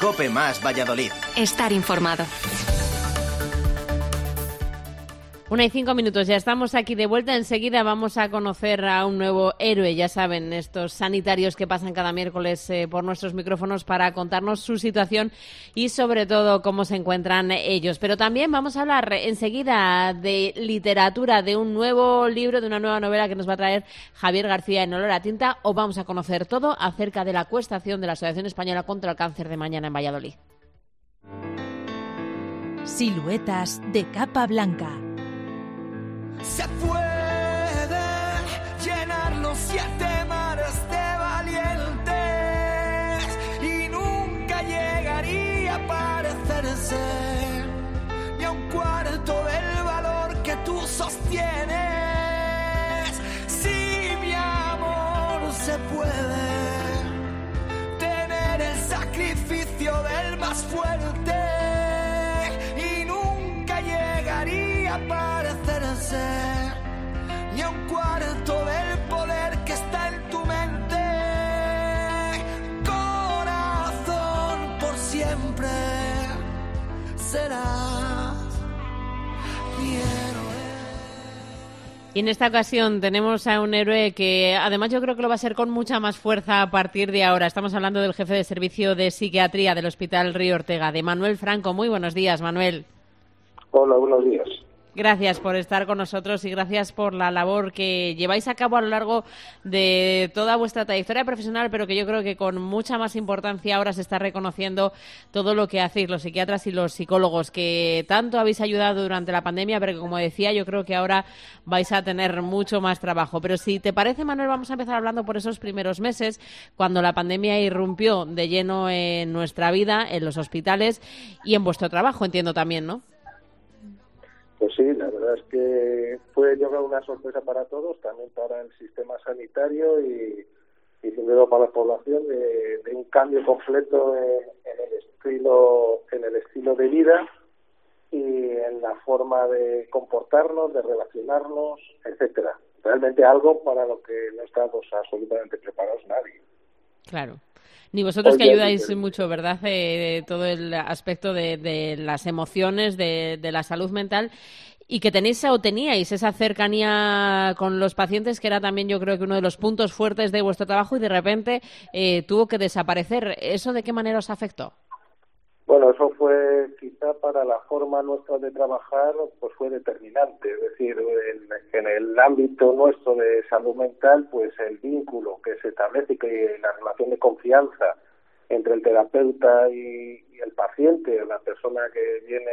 COPE más Valladolid. Estar informado. 1:05, ya estamos aquí de vuelta. Enseguida vamos a conocer a un nuevo héroe, ya saben, estos sanitarios que pasan cada miércoles por nuestros micrófonos para contarnos su situación y sobre todo cómo se encuentran ellos. Pero también vamos a hablar enseguida de literatura, de un nuevo libro, de una nueva novela que nos va a traer Javier García en Olor a Tinta, o vamos a conocer todo acerca de la acuestación de la Asociación Española contra el Cáncer de mañana en Valladolid. Siluetas de capa blanca. Se puede llenar los 7 mares de valientes y nunca llegaría a parecerse ni a un cuarto del valor que tú sostienes. Si mi amor se puede tener el sacrificio del más fuerte y nunca llegaría a parecerse ni a un cuarto del poder que está en tu mente. Corazón, por siempre serás mi héroe. Y en esta ocasión tenemos a un héroe que además yo creo que lo va a ser con mucha más fuerza a partir de ahora. Estamos hablando del jefe de servicio de psiquiatría del Hospital Río Ortega, de Manuel Franco. Muy buenos días, Manuel. Hola, buenos días. Gracias por estar con nosotros y gracias por la labor que lleváis a cabo a lo largo de toda vuestra trayectoria profesional, pero que yo creo que con mucha más importancia ahora se está reconociendo todo lo que hacéis los psiquiatras y los psicólogos, que tanto habéis ayudado durante la pandemia, pero que, como decía, yo creo que ahora vais a tener mucho más trabajo. Pero si te parece, Manuel, vamos a empezar hablando por esos primeros meses, cuando la pandemia irrumpió de lleno en nuestra vida, en los hospitales y en vuestro trabajo, entiendo también, ¿no? Pues sí, la verdad es que fue yo creo una sorpresa para todos, también para el sistema sanitario y sobre todo para la población, de un cambio completo en el estilo de vida y en la forma de comportarnos, de relacionarnos, etcétera. Realmente algo para lo que no estamos absolutamente preparados nadie. Claro. Ni vosotros, que ayudáis mucho, ¿verdad? Todo el aspecto de las emociones, de la salud mental, y que teníais esa cercanía con los pacientes, que era también, yo creo, que uno de los puntos fuertes de vuestro trabajo, y de repente tuvo que desaparecer. ¿Eso de qué manera os afectó? Bueno, eso fue quizá para la forma nuestra de trabajar, pues fue determinante. Es decir, en el ámbito nuestro de salud mental, pues el vínculo que se establece, que la relación de confianza entre el terapeuta y el paciente, la persona que viene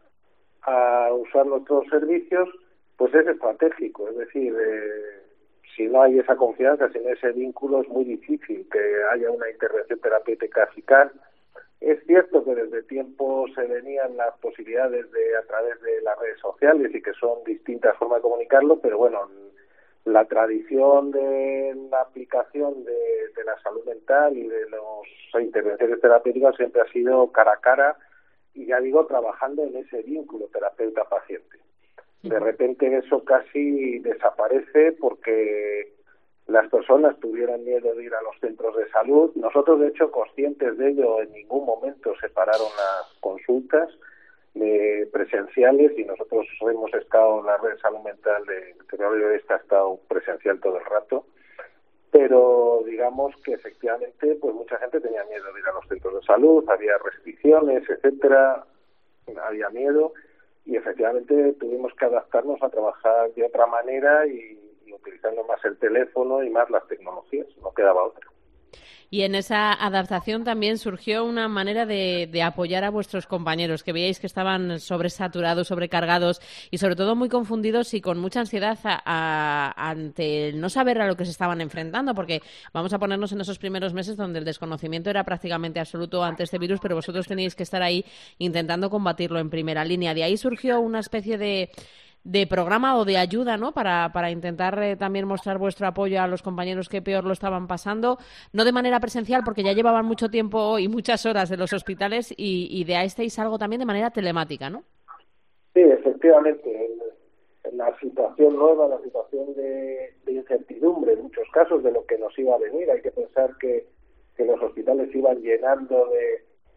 a usar nuestros servicios, pues es estratégico. Es decir, si no hay esa confianza, sin ese vínculo, es muy difícil que haya una intervención terapéutica eficaz. Es cierto que desde tiempo se venían las posibilidades a través de las redes sociales y que son distintas formas de comunicarlo, pero bueno, la tradición de la aplicación de la salud mental y de las intervenciones terapéuticas siempre ha sido cara a cara y, ya digo, trabajando en ese vínculo terapeuta-paciente. De repente eso casi desaparece porque las personas tuvieran miedo de ir a los centros de salud. Nosotros, de hecho, conscientes de ello, en ningún momento separaron las consultas presenciales, y nosotros hemos estado en la red de salud mental de ha estado presencial todo el rato, pero digamos que efectivamente pues mucha gente tenía miedo de ir a los centros de salud, había restricciones, etcétera, había miedo, y efectivamente tuvimos que adaptarnos a trabajar de otra manera y utilizando más el teléfono y más las tecnologías, no quedaba otra. Y en esa adaptación también surgió una manera de apoyar a vuestros compañeros, que veíais que estaban sobresaturados, sobrecargados y sobre todo muy confundidos y con mucha ansiedad ante el no saber a lo que se estaban enfrentando, porque vamos a ponernos en esos primeros meses donde el desconocimiento era prácticamente absoluto ante este virus, pero vosotros teníais que estar ahí intentando combatirlo en primera línea. De ahí surgió una especie de programa o de ayuda, ¿no? Para intentar también mostrar vuestro apoyo a los compañeros que peor lo estaban pasando, no de manera presencial porque ya llevaban mucho tiempo y muchas horas en los hospitales, y de ahí estáis algo también de manera telemática, ¿no? Sí, efectivamente. En la situación nueva, la situación de incertidumbre, en muchos casos, de lo que nos iba a venir, hay que pensar que los hospitales iban llenando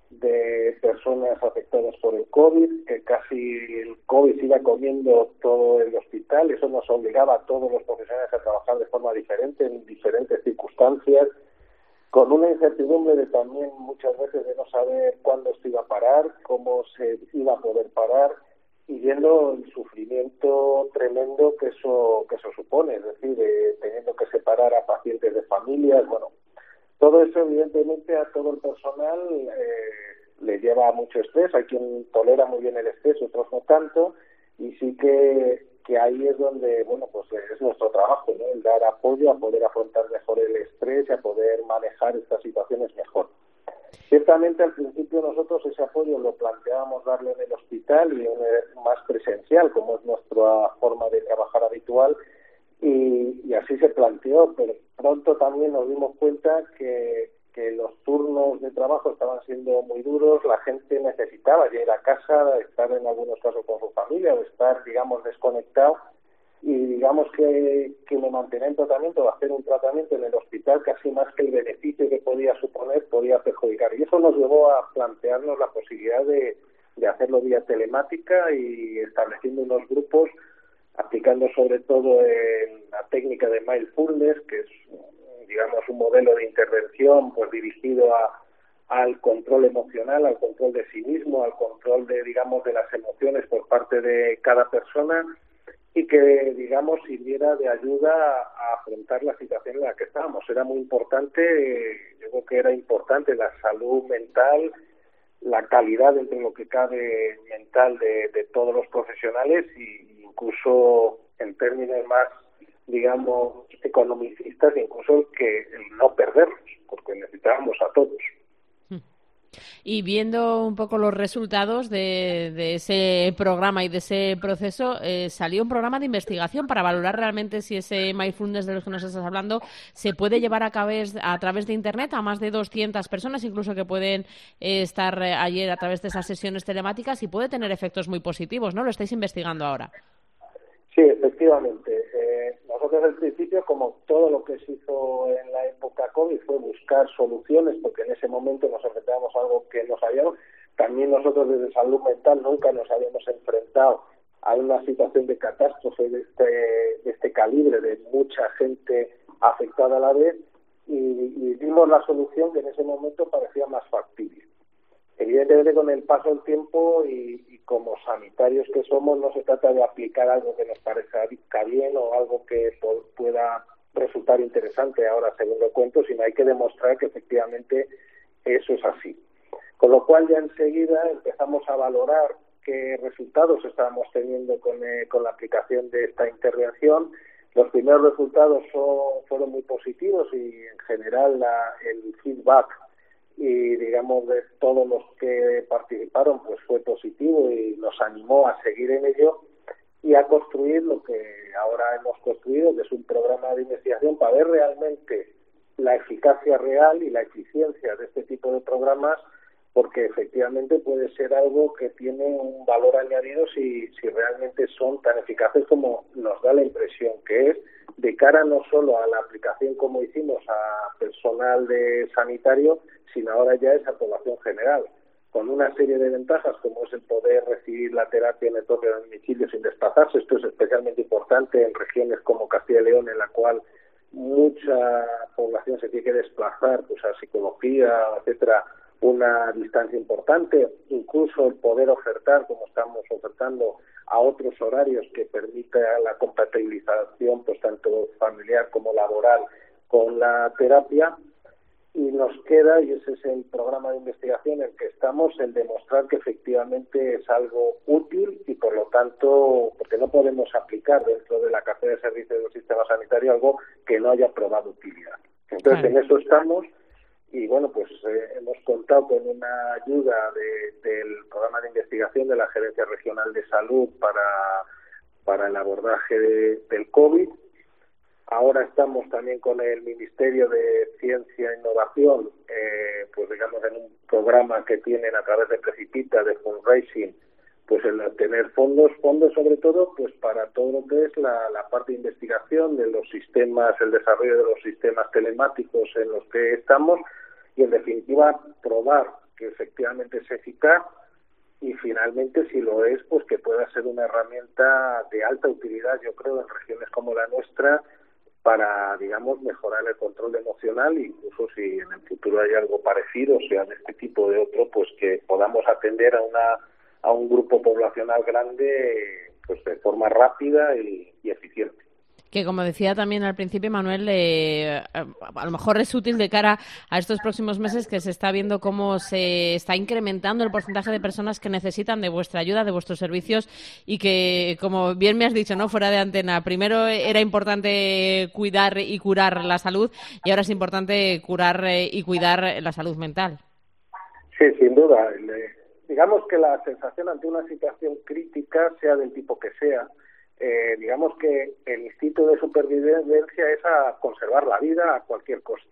de personas afectadas por el COVID, que casi el COVID se iba comiendo todo el hospital. Eso nos obligaba a todos los profesionales a trabajar de forma diferente, en diferentes circunstancias, con una incertidumbre de también muchas veces de no saber cuándo esto iba a parar, cómo se iba a poder parar, y viendo el sufrimiento tremendo que eso supone, es decir, teniendo que separar a pacientes de familias. Bueno, todo eso evidentemente a todo el personal le lleva mucho estrés. Hay quien tolera muy bien el estrés, otros no tanto, y sí que ahí es donde, bueno, pues es nuestro trabajo, ¿no? El dar apoyo a poder afrontar mejor el estrés y a poder manejar estas situaciones mejor. Ciertamente al principio nosotros ese apoyo lo planteábamos darlo en el hospital y más presencial, como es nuestra forma de trabajar habitual, y así se planteó, pero pronto también nos dimos cuenta que los turnos de trabajo estaban siendo muy duros, la gente necesitaba ya ir a casa, estar en algunos casos con su familia o estar, digamos, desconectado, y digamos que me mantener en tratamiento o hacer un tratamiento en el hospital casi más que el beneficio que podía suponer podía perjudicar, y eso nos llevó a plantearnos la posibilidad de hacerlo vía telemática y estableciendo unos grupos, aplicando sobre todo la técnica de mindfulness, que es, digamos, un modelo de intervención pues dirigido al control emocional, al control de sí mismo, al control de, digamos, de las emociones por parte de cada persona, y que, digamos, sirviera de ayuda a afrontar la situación en la que estábamos. Era muy importante, yo creo que era importante la salud mental, la calidad dentro de lo que cabe mental de todos los profesionales, y incluso en términos más, digamos, economicistas, incluso el no perderlos, porque necesitábamos a todos. Y viendo un poco los resultados de ese programa y de ese proceso, salió un programa de investigación para valorar realmente si ese mindfulness de los que nos estás hablando se puede llevar a través de Internet a más de 200 personas, incluso que pueden estar ayer a través de esas sesiones telemáticas, y puede tener efectos muy positivos, ¿no? Lo estáis investigando ahora. Sí, efectivamente. Nosotros al principio, como todo lo que se hizo en la época COVID, fue buscar soluciones, porque en ese momento nos enfrentábamos a algo que no sabíamos. También nosotros desde salud mental nunca nos habíamos enfrentado a una situación de catástrofe de este calibre, de mucha gente afectada a la vez, y dimos la solución que en ese momento parecía más factible. Evidentemente, con el paso del tiempo y como sanitarios que somos, no se trata de aplicar algo que nos parezca bien o algo que pueda resultar interesante ahora según lo cuento, sino hay que demostrar que efectivamente eso es así. Con lo cual ya enseguida empezamos a valorar qué resultados estábamos teniendo con la aplicación de esta intervención. Los primeros resultados fueron muy positivos, y en general el feedback y, digamos, de todos los que participaron pues fue positivo y nos animó a seguir en ello y a construir lo que ahora hemos construido, que es un programa de investigación para ver realmente la eficacia real y la eficiencia de este tipo de programas, porque efectivamente puede ser algo que tiene un valor añadido si realmente son tan eficaces como nos da la impresión que es, de cara no solo a la aplicación como hicimos a personal sanitario, sino ahora ya es a población general, con una serie de ventajas como es el poder recibir la terapia en el propio domicilio sin desplazarse. Esto es especialmente importante en regiones como Castilla y León, en la cual mucha población se tiene que desplazar pues a psicología, etcétera, una distancia importante. Incluso el poder ofertar, como estamos ofertando, a otros horarios que permita la compatibilización pues tanto familiar como laboral con la terapia. Y nos queda, y ese es el programa de investigación en el que estamos, el demostrar que efectivamente es algo útil y, por lo tanto, porque no podemos aplicar dentro de la cartera de servicios del sistema sanitario algo que no haya probado utilidad. Entonces, en eso estamos, y bueno, pues hemos contado con una ayuda del programa de investigación de la Gerencia Regional de Salud para el abordaje del COVID. Ahora estamos también con el Ministerio de Ciencia e Innovación, pues digamos en un programa que tienen a través de Precipita, de fundraising, pues el obtener fondos sobre todo pues para todo lo que es la parte de investigación de los sistemas, el desarrollo de los sistemas telemáticos en los que estamos, y en definitiva probar que efectivamente es eficaz, y finalmente, si lo es, pues que pueda ser una herramienta de alta utilidad, yo creo, en regiones como la nuestra, para, digamos, mejorar el control emocional, e incluso si en el futuro hay algo parecido, sea de este tipo o de otro, pues que podamos atender a un grupo poblacional grande, pues de forma rápida y eficiente. Que, como decía también al principio, Manuel, a lo mejor es útil de cara a estos próximos meses, que se está viendo cómo se está incrementando el porcentaje de personas que necesitan de vuestra ayuda, de vuestros servicios, y que, como bien me has dicho, ¿no?, fuera de antena, primero era importante cuidar y curar la salud, y ahora es importante curar y cuidar la salud mental. Sí, sin duda. Digamos que la sensación ante una situación crítica, sea del tipo que sea, digamos que el instinto de supervivencia es a conservar la vida a cualquier coste.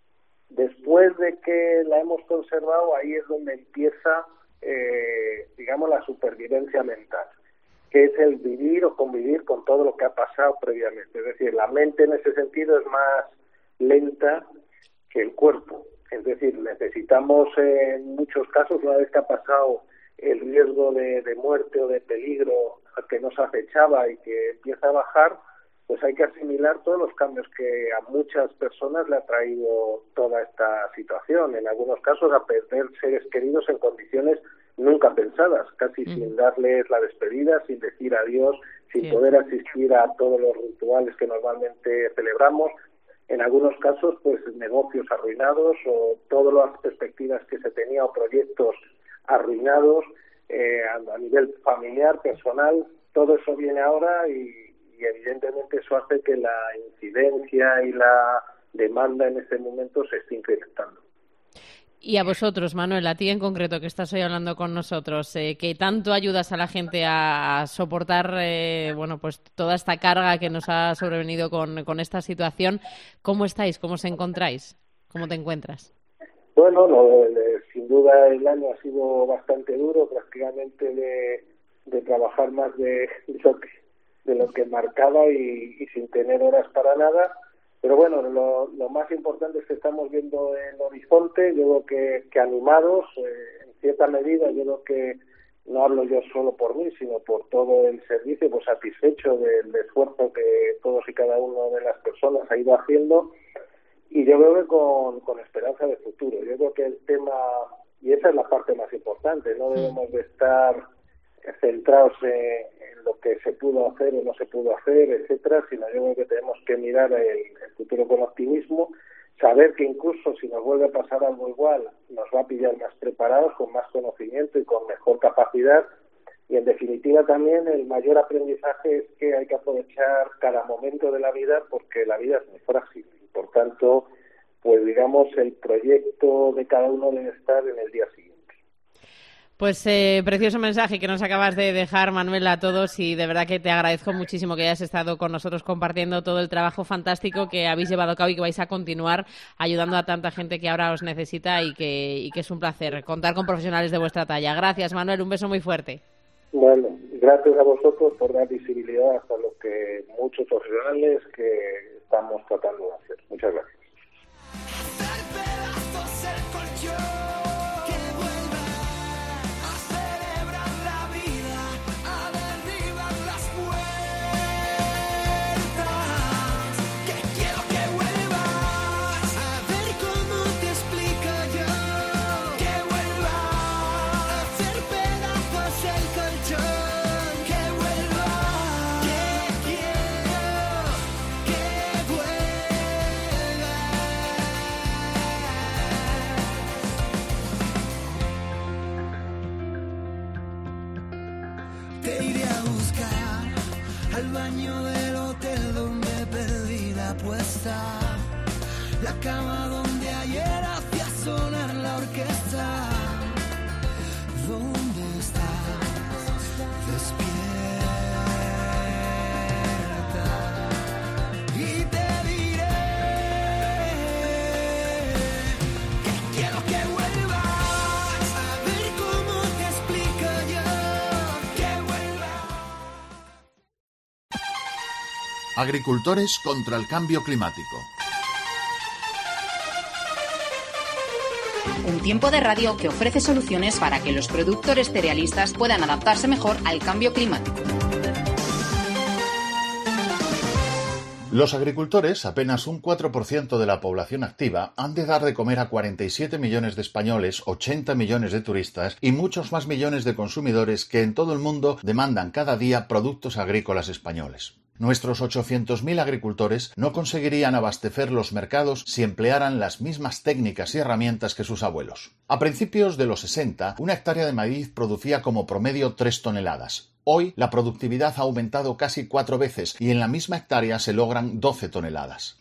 Después de que la hemos conservado, ahí es donde empieza, digamos, la supervivencia mental, que es el vivir o convivir con todo lo que ha pasado previamente. Es decir, la mente en ese sentido es más lenta que el cuerpo. Es decir, necesitamos en muchos casos, una vez que ha pasado el riesgo de muerte o de peligro que nos acechaba y que empieza a bajar, pues hay que asimilar todos los cambios que a muchas personas le ha traído toda esta situación. En algunos casos a perder seres queridos en condiciones nunca pensadas, casi sin darles la despedida, sin decir adiós, sin poder asistir a todos los rituales que normalmente celebramos. En algunos casos, pues negocios arruinados o todas las perspectivas que se tenía o proyectos arruinados a nivel familiar, personal. Todo eso viene ahora y evidentemente eso hace que la incidencia y la demanda en este momento se esté incrementando. Y a vosotros, Manuel, a ti en concreto, que estás hoy hablando con nosotros, que tanto ayudas a la gente a soportar bueno, pues toda esta carga que nos ha sobrevenido con esta situación, ¿cómo estáis? ¿Cómo os encontráis? ¿Cómo te encuentras? Bueno, sin duda el año ha sido bastante duro, prácticamente de trabajar más de lo que marcaba y sin tener horas para nada. Pero bueno, lo más importante es que estamos viendo el horizonte. Yo creo que animados, en cierta medida, yo creo que no hablo yo solo por mí, sino por todo el servicio, pues satisfecho del esfuerzo que todos y cada uno de las personas ha ido haciendo. Y yo creo que con esperanza de futuro. Yo creo que el tema, y esa es la parte más importante, no debemos de estar centrados en lo que se pudo hacer o no se pudo hacer, etcétera, sino yo creo que tenemos que mirar el futuro con optimismo, saber que incluso si nos vuelve a pasar algo igual, nos va a pillar más preparados, con más conocimiento y con mejor capacidad. Y en definitiva también el mayor aprendizaje es que hay que aprovechar cada momento de la vida, porque la vida es muy frágil. Por tanto, pues digamos, el proyecto de cada uno debe estar en el día siguiente. Pues precioso mensaje que nos acabas de dejar, Manuel, a todos, y de verdad que te agradezco muchísimo que hayas estado con nosotros compartiendo todo el trabajo fantástico que habéis llevado a cabo y que vais a continuar ayudando a tanta gente que ahora os necesita, y que es un placer contar con profesionales de vuestra talla. Gracias, Manuel, un beso muy fuerte. Bueno, gracias a vosotros por dar visibilidad hasta lo que muchos profesionales que estamos tratando de hacer. Muchas gracias. Te iré a buscar al baño del hotel donde perdí la apuesta, la cama donde ayer hacía sonar la orquesta. ¿Dónde estás? Despierta. Y te diré que quiero que vuelvas, a ver cómo te explico yo que vuelvas. Agricultores contra el cambio climático. En un tiempo de radio que ofrece soluciones para que los productores cerealistas puedan adaptarse mejor al cambio climático. Los agricultores, apenas un 4% de la población activa, han de dar de comer a 47 millones de españoles, 80 millones de turistas y muchos más millones de consumidores que en todo el mundo demandan cada día productos agrícolas españoles. Nuestros 800.000 agricultores no conseguirían abastecer los mercados si emplearan las mismas técnicas y herramientas que sus abuelos. A principios de los 60, una hectárea de maíz producía como promedio 3 toneladas. Hoy, la productividad ha aumentado casi 4 veces y en la misma hectárea se logran 12 toneladas.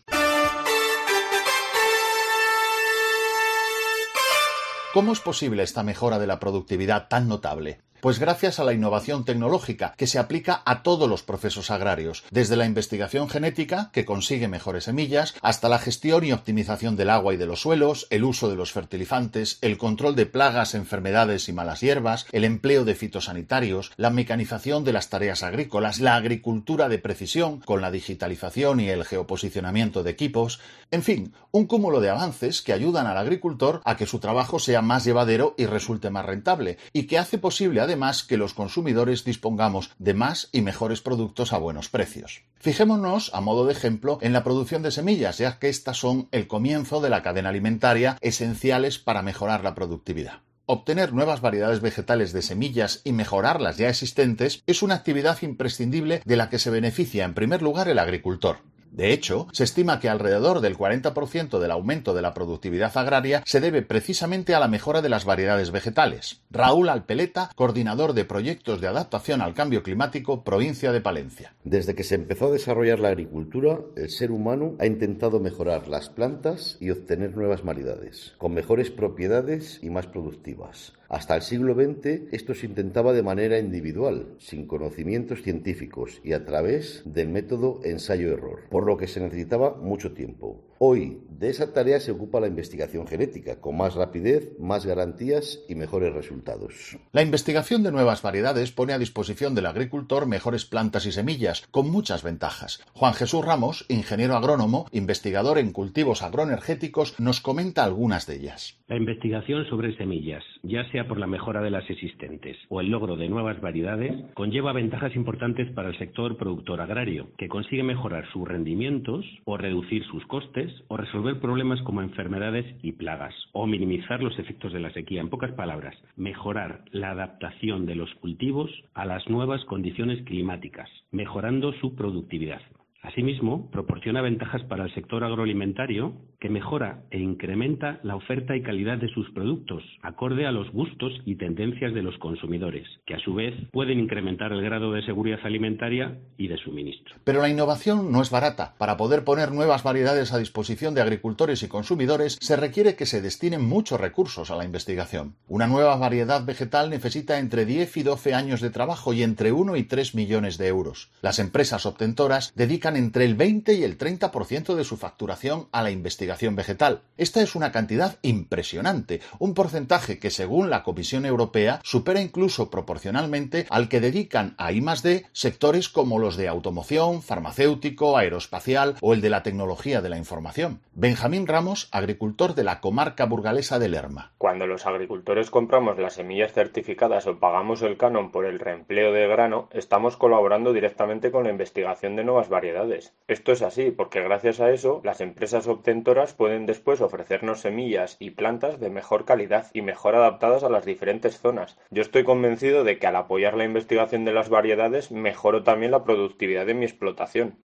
¿Cómo es posible esta mejora de la productividad tan notable? Pues gracias a la innovación tecnológica que se aplica a todos los procesos agrarios, desde la investigación genética, que consigue mejores semillas, hasta la gestión y optimización del agua y de los suelos, el uso de los fertilizantes, el control de plagas, enfermedades y malas hierbas, el empleo de fitosanitarios, la mecanización de las tareas agrícolas, la agricultura de precisión, con la digitalización y el geoposicionamiento de equipos, en fin, un cúmulo de avances que ayudan al agricultor a que su trabajo sea más llevadero y resulte más rentable, y que hace posible además que los consumidores dispongamos de más y mejores productos a buenos precios. Fijémonos, a modo de ejemplo, en la producción de semillas, ya que estas son el comienzo de la cadena alimentaria, esenciales para mejorar la productividad. Obtener nuevas variedades vegetales de semillas y mejorarlas ya existentes es una actividad imprescindible de la que se beneficia en primer lugar el agricultor. De hecho, se estima que alrededor del 40% del aumento de la productividad agraria se debe precisamente a la mejora de las variedades vegetales. Raúl Alpeleta, coordinador de proyectos de adaptación al cambio climático, provincia de Palencia. Desde que se empezó a desarrollar la agricultura, el ser humano ha intentado mejorar las plantas y obtener nuevas variedades, con mejores propiedades y más productivas. Hasta el siglo XX esto se intentaba de manera individual, sin conocimientos científicos y a través del método ensayo-error, por lo que se necesitaba mucho tiempo. Hoy, de esa tarea se ocupa la investigación genética, con más rapidez, más garantías y mejores resultados. La investigación de nuevas variedades pone a disposición del agricultor mejores plantas y semillas, con muchas ventajas. Juan Jesús Ramos, ingeniero agrónomo, investigador en cultivos agroenergéticos, nos comenta algunas de ellas. La investigación sobre semillas, ya sea por la mejora de las existentes o el logro de nuevas variedades, conlleva ventajas importantes para el sector productor agrario, que consigue mejorar sus rendimientos o reducir sus costes o resolver problemas como enfermedades y plagas o minimizar los efectos de la sequía. En pocas palabras, mejorar la adaptación de los cultivos a las nuevas condiciones climáticas, mejorando su productividad. Asimismo, proporciona ventajas para el sector agroalimentario que mejora e incrementa la oferta y calidad de sus productos, acorde a los gustos y tendencias de los consumidores, que a su vez pueden incrementar el grado de seguridad alimentaria y de suministro. Pero la innovación no es barata. Para poder poner nuevas variedades a disposición de agricultores y consumidores, se requiere que se destinen muchos recursos a la investigación. Una nueva variedad vegetal necesita entre 10 y 12 años de trabajo y entre 1 y 3 millones de euros. Las empresas obtentoras dedican entre el 20 y el 30% de su facturación a la investigación vegetal. Esta es una cantidad impresionante, un porcentaje que según la Comisión Europea supera incluso proporcionalmente al que dedican a I+D sectores como los de automoción, farmacéutico, aeroespacial o el de la tecnología de la información. Benjamín Ramos, agricultor de la comarca burgalesa de Lerma. Cuando los agricultores compramos las semillas certificadas o pagamos el canon por el reempleo de grano, estamos colaborando directamente con la investigación de nuevas variedades. Esto es así porque gracias a eso las empresas obtentoras pueden después ofrecernos semillas y plantas de mejor calidad y mejor adaptadas a las diferentes zonas. Yo estoy convencido de que al apoyar la investigación de las variedades mejoro también la productividad de mi explotación.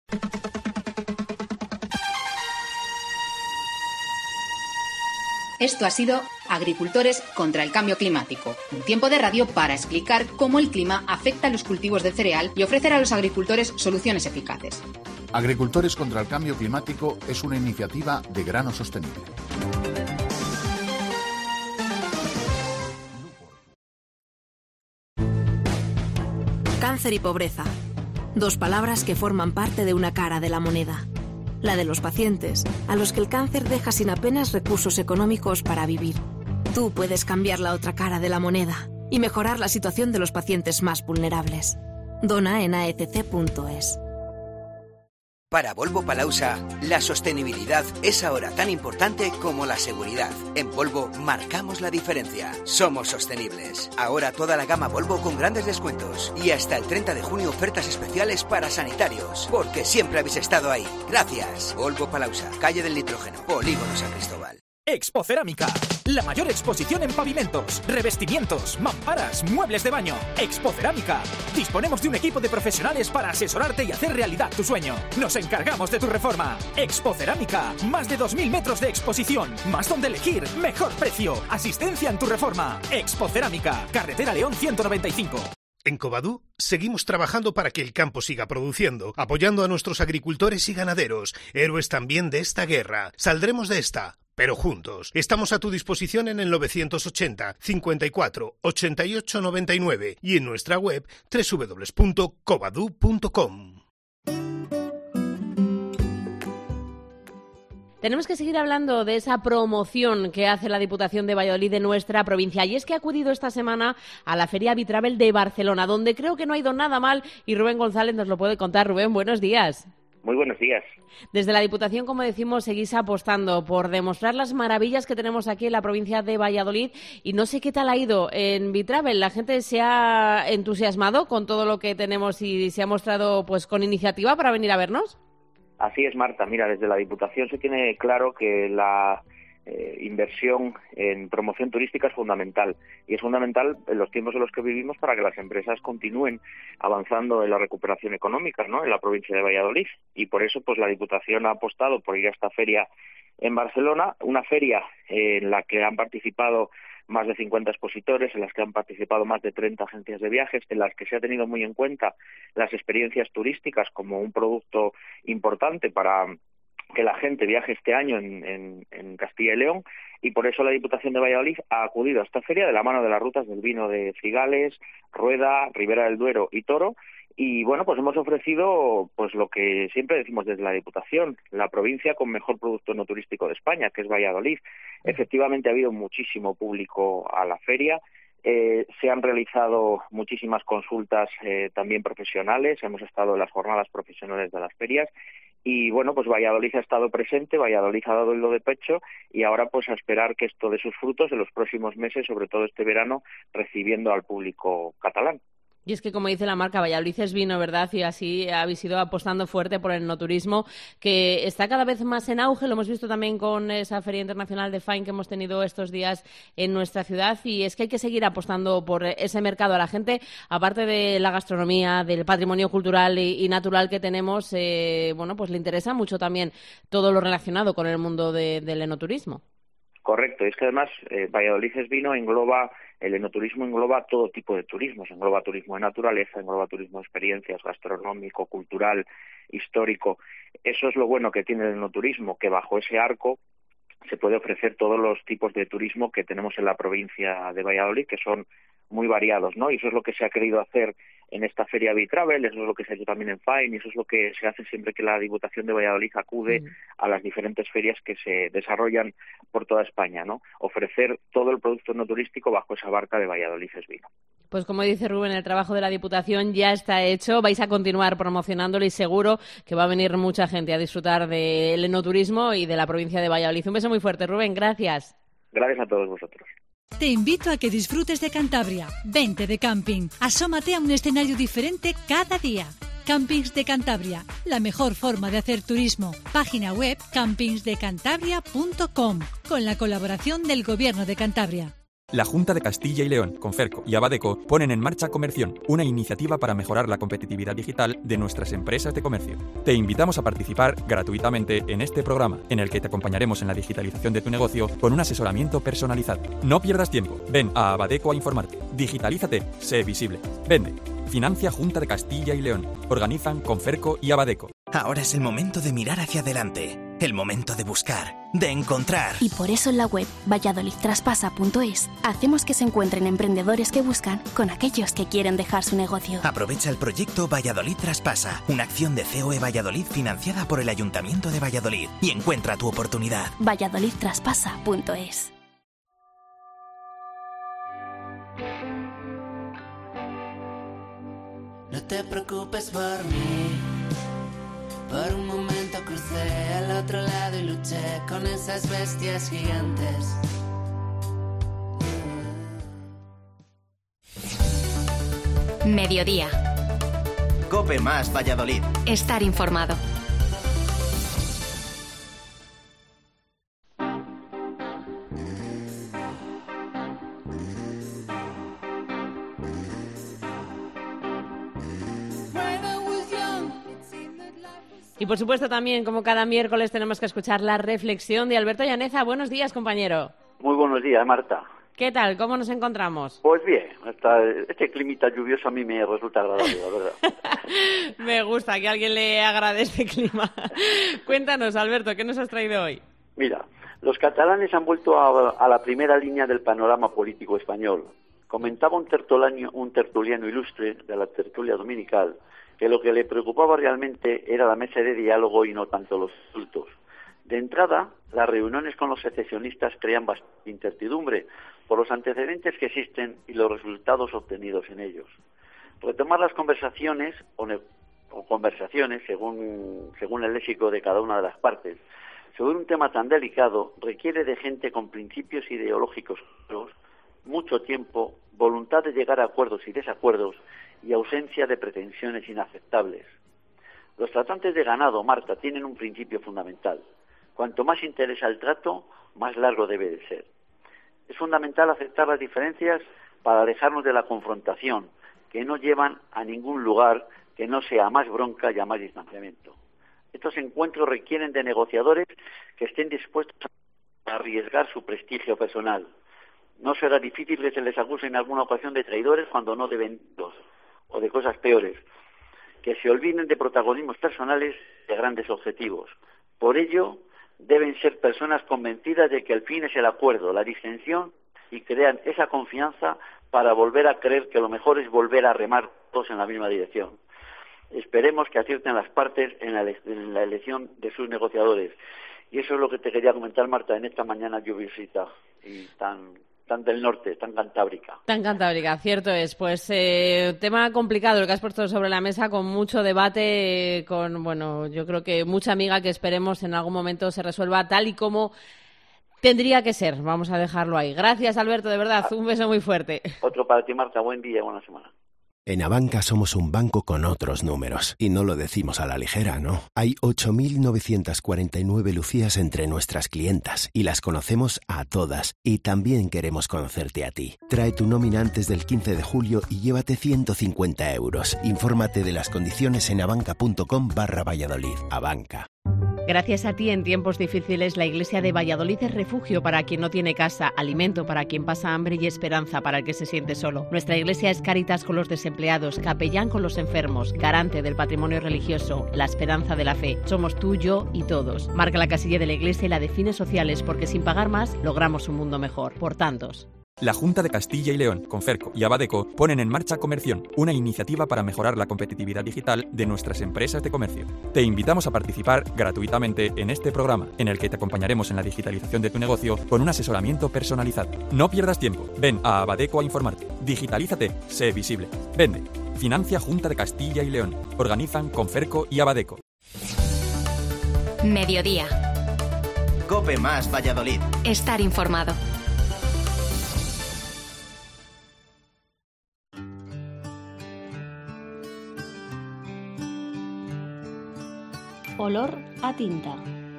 Esto ha sido Agricultores contra el Cambio Climático, un tiempo de radio para explicar cómo el clima afecta a los cultivos de cereal y ofrecer a los agricultores soluciones eficaces. Agricultores contra el Cambio Climático es una iniciativa de Grano Sostenible. Cáncer y pobreza. Dos palabras que forman parte de una cara de la moneda. La de los pacientes, a los que el cáncer deja sin apenas recursos económicos para vivir. Tú puedes cambiar la otra cara de la moneda y mejorar la situación de los pacientes más vulnerables. Dona en aecc.es. Para Volvo Palausa, la sostenibilidad es ahora tan importante como la seguridad. En Volvo marcamos la diferencia. Somos sostenibles. Ahora toda la gama Volvo con grandes descuentos. Y hasta el 30 de junio ofertas especiales para sanitarios. Porque siempre habéis estado ahí. Gracias. Volvo Palausa, calle del Nitrógeno, Polígono San Cristóbal. Expo Cerámica, la mayor exposición en pavimentos, revestimientos, mamparas, muebles de baño. Expo Cerámica. Disponemos de un equipo de profesionales para asesorarte y hacer realidad tu sueño. Nos encargamos de tu reforma. Expo Cerámica, más de 2.000 metros de exposición, más donde elegir, mejor precio, asistencia en tu reforma. Expo Cerámica, Carretera León 195. En Covadú seguimos trabajando para que el campo siga produciendo, apoyando a nuestros agricultores y ganaderos, héroes también de esta guerra. Saldremos de esta, pero juntos. Estamos a tu disposición en el 980 54 88 99 y en nuestra web www.covadú.com. Tenemos que seguir hablando de esa promoción que hace la Diputación de Valladolid de nuestra provincia. Y es que ha acudido esta semana a la Feria Bitravel de Barcelona, donde creo que no ha ido nada mal y Rubén González nos lo puede contar. Rubén, buenos días. Muy buenos días. Desde la Diputación, como decimos, seguís apostando por demostrar las maravillas que tenemos aquí en la provincia de Valladolid. Y no sé qué tal ha ido en Bitravel. ¿La gente se ha entusiasmado con todo lo que tenemos y se ha mostrado pues con iniciativa para venir a vernos? Así es, Marta. Mira, desde la Diputación se tiene claro que la inversión en promoción turística es fundamental. Y es fundamental en los tiempos en los que vivimos para que las empresas continúen avanzando en la recuperación económica, ¿no?, en la provincia de Valladolid. Y por eso pues la Diputación ha apostado por ir a esta feria en Barcelona, una feria en la que han participado más de 50 expositores, en las que han participado más de 30 agencias de viajes, en las que se ha tenido muy en cuenta las experiencias turísticas como un producto importante para que la gente viaje este año en Castilla y León, y por eso la Diputación de Valladolid ha acudido a esta feria de la mano de las rutas del vino de Cigales, Rueda, Ribera del Duero y Toro. Y bueno, pues hemos ofrecido pues lo que siempre decimos desde la Diputación, la provincia con mejor producto no turístico de España, que es Valladolid. Efectivamente ha habido muchísimo público a la feria. Se han realizado muchísimas consultas también profesionales, hemos estado en las jornadas profesionales de las ferias y bueno, pues Valladolid ha estado presente, Valladolid ha dado el do de pecho y ahora pues a esperar que esto dé sus frutos en los próximos meses, sobre todo este verano, recibiendo al público catalán. Y es que, como dice la marca, Valladolid es vino, ¿verdad? Y así habéis ido apostando fuerte por el enoturismo, que está cada vez más en auge. Lo hemos visto también con esa Feria Internacional de Fine que hemos tenido estos días en nuestra ciudad. Y es que hay que seguir apostando por ese mercado. A la gente, aparte de la gastronomía, del patrimonio cultural y natural que tenemos, bueno, pues le interesa mucho también todo lo relacionado con el mundo del enoturismo. Correcto, es que además Valladolid es vino, el enoturismo engloba todo tipo de turismos, engloba turismo de naturaleza, engloba turismo de experiencias, gastronómico, cultural, histórico. Eso es lo bueno que tiene el enoturismo, que bajo ese arco se puede ofrecer todos los tipos de turismo que tenemos en la provincia de Valladolid, que son muy variados, ¿no? Y eso es lo que se ha querido hacer en esta Feria Bitravel, eso es lo que se ha hecho también en Fine, y eso es lo que se hace siempre que la Diputación de Valladolid acude a las diferentes ferias que se desarrollan por toda España, ¿no? Ofrecer todo el producto no turístico bajo esa barca de Valladolid es vino. Pues como dice Rubén, el trabajo de la Diputación ya está hecho, vais a continuar promocionándolo y seguro que va a venir mucha gente a disfrutar del enoturismo y de la provincia de Valladolid. Un beso muy fuerte, Rubén, gracias. Gracias a todos vosotros. Te invito a que disfrutes de Cantabria. Vente de camping. Asómate a un escenario diferente cada día. Campings de Cantabria, la mejor forma de hacer turismo. Página web campingsdecantabria.com, con la colaboración del Gobierno de Cantabria. La Junta de Castilla y León, Conferco y Abadeco ponen en marcha Comerción, una iniciativa para mejorar la competitividad digital de nuestras empresas de comercio. Te invitamos a participar gratuitamente en este programa, en el que te acompañaremos en la digitalización de tu negocio con un asesoramiento personalizado. No pierdas tiempo, ven a Abadeco a informarte. Digitalízate, sé visible. Vende. Financia Junta de Castilla y León. Organizan Conferco y Abadeco. Ahora es el momento de mirar hacia adelante. El momento de buscar, de encontrar. Y por eso en la web valladolidtraspasa.es hacemos que se encuentren emprendedores que buscan con aquellos que quieren dejar su negocio. Aprovecha el proyecto Valladolid Traspasa, una acción de COE Valladolid financiada por el Ayuntamiento de Valladolid, y encuentra tu oportunidad. valladolidtraspasa.es. No te preocupes por mí, Por un momento crucé al otro lado y luché con esas bestias gigantes. Mediodía. COPE más Valladolid. Estar informado. Y por supuesto también, como cada miércoles, tenemos que escuchar la reflexión de Alberto Llaneza. Buenos días, compañero. Muy buenos días, Marta. ¿Qué tal? ¿Cómo nos encontramos? Pues bien, este climita lluvioso a mí me resulta agradable, la verdad. Me gusta que alguien le agrade este clima. Cuéntanos, Alberto, ¿qué nos has traído hoy? Mira, los catalanes han vuelto a la primera línea del panorama político español. Comentaba un tertuliano ilustre de la tertulia dominical que lo que le preocupaba realmente era la mesa de diálogo y no tanto los insultos. De entrada, las reuniones con los secesionistas crean bastante incertidumbre por los antecedentes que existen y los resultados obtenidos en ellos. Retomar las conversaciones o conversaciones, según el léxico de cada una de las partes, sobre un tema tan delicado requiere de gente con principios ideológicos claros, mucho tiempo, voluntad de llegar a acuerdos y desacuerdos y ausencia de pretensiones inaceptables. Los tratantes de ganado, Marta, tienen un principio fundamental. Cuanto más interesa el trato, más largo debe de ser. Es fundamental aceptar las diferencias para alejarnos de la confrontación, que no llevan a ningún lugar que no sea a más bronca y a más distanciamiento. Estos encuentros requieren de negociadores que estén dispuestos a arriesgar su prestigio personal. No será difícil que se les acuse en alguna ocasión de traidores cuando no deben o de cosas peores, que se olviden de protagonismos personales de grandes objetivos. Por ello, deben ser personas convencidas de que el fin es el acuerdo, la distensión, y crean esa confianza para volver a creer que lo mejor es volver a remar todos en la misma dirección. Esperemos que acierten las partes en la elección de sus negociadores. Y eso es lo que te quería comentar, Marta, en esta mañana lluviosita y tan del norte, tan cantábrica. Tan cantábrica, cierto es. Pues tema complicado el que has puesto sobre la mesa, con mucho debate, con, bueno, yo creo que mucha amiga que esperemos en algún momento se resuelva tal y como tendría que ser. Vamos a dejarlo ahí. Gracias, Alberto, de verdad, un beso muy fuerte. Otro para ti, Marta, buen día y buena semana. En Abanca somos un banco con otros números. Y no lo decimos a la ligera, ¿no? Hay 8.949 Lucías entre nuestras clientas y las conocemos a todas. Y también queremos conocerte a ti. Trae tu nómina antes del 15 de julio y llévate 150 euros. Infórmate de las condiciones en abanca.com/Valladolid. Abanca. Gracias a ti, en tiempos difíciles, la Iglesia de Valladolid es refugio para quien no tiene casa, alimento para quien pasa hambre y esperanza para el que se siente solo. Nuestra Iglesia es Cáritas con los desempleados, capellán con los enfermos, garante del patrimonio religioso, la esperanza de la fe. Somos tú, yo y todos. Marca la casilla de la Iglesia y la define sociales, porque sin pagar más logramos un mundo mejor. Por tantos. La Junta de Castilla y León, Conferco y Abadeco ponen en marcha Comerción, una iniciativa para mejorar la competitividad digital de nuestras empresas de comercio. Te invitamos a participar gratuitamente en este programa, en el que te acompañaremos en la digitalización de tu negocio con un asesoramiento personalizado. No pierdas tiempo, ven a Abadeco a informarte. Digitalízate, sé visible. Vende. Financia Junta de Castilla y León. Organizan Conferco y Abadeco. Mediodía. COPE más Valladolid. Estar informado. Olor a tinta.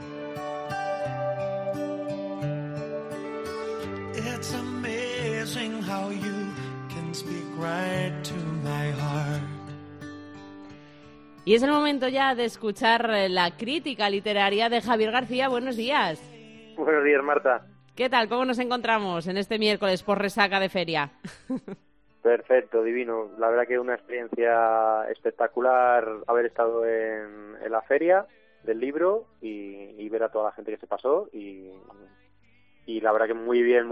It's amazing how you can speak right to my heart. Y es el momento ya de escuchar la crítica literaria de Javier García. Buenos días. Buenos días, Marta. ¿Qué tal? ¿Cómo nos encontramos en este miércoles por resaca de feria? Perfecto, divino. La verdad que una experiencia espectacular haber estado en la feria del libro y ver a toda la gente que se pasó y la verdad que muy bien.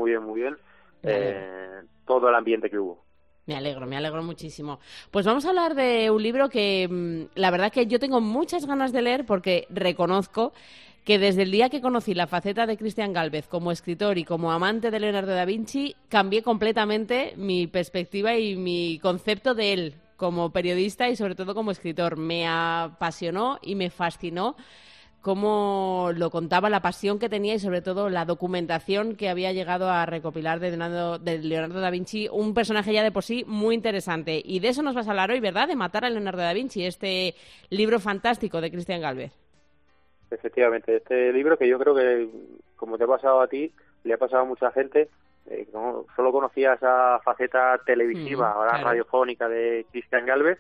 Todo el ambiente que hubo. Me alegro muchísimo. Pues vamos a hablar de un libro que la verdad que yo tengo muchas ganas de leer, porque reconozco que desde el día que conocí la faceta de Cristian Gálvez como escritor y como amante de Leonardo da Vinci, cambié completamente mi perspectiva y mi concepto de él como periodista y sobre todo como escritor. Me apasionó y me fascinó cómo lo contaba, la pasión que tenía y sobre todo la documentación que había llegado a recopilar de Leonardo da Vinci, un personaje ya de por sí muy interesante. Y de eso nos vas a hablar hoy, ¿verdad? De Matar a Leonardo da Vinci, este libro fantástico de Cristian Gálvez. Efectivamente, este libro que yo creo que, como te ha pasado a ti, le ha pasado a mucha gente, solo conocía esa faceta televisiva, ahora claro, radiofónica de Cristian Gálvez,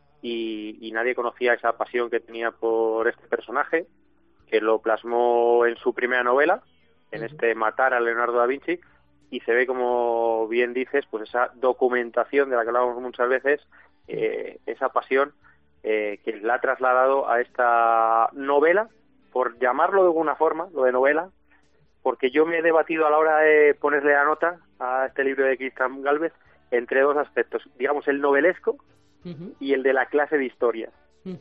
y nadie conocía esa pasión que tenía por este personaje, que lo plasmó en su primera novela, en este Matar a Leonardo da Vinci, y se ve, como bien dices, pues esa documentación de la que hablamos muchas veces, esa pasión que la ha trasladado a esta novela, por llamarlo de alguna forma, lo de novela, porque yo me he debatido a la hora de ponerle la nota a este libro de Cristian Gálvez entre dos aspectos, digamos el novelesco y el de la clase de historia.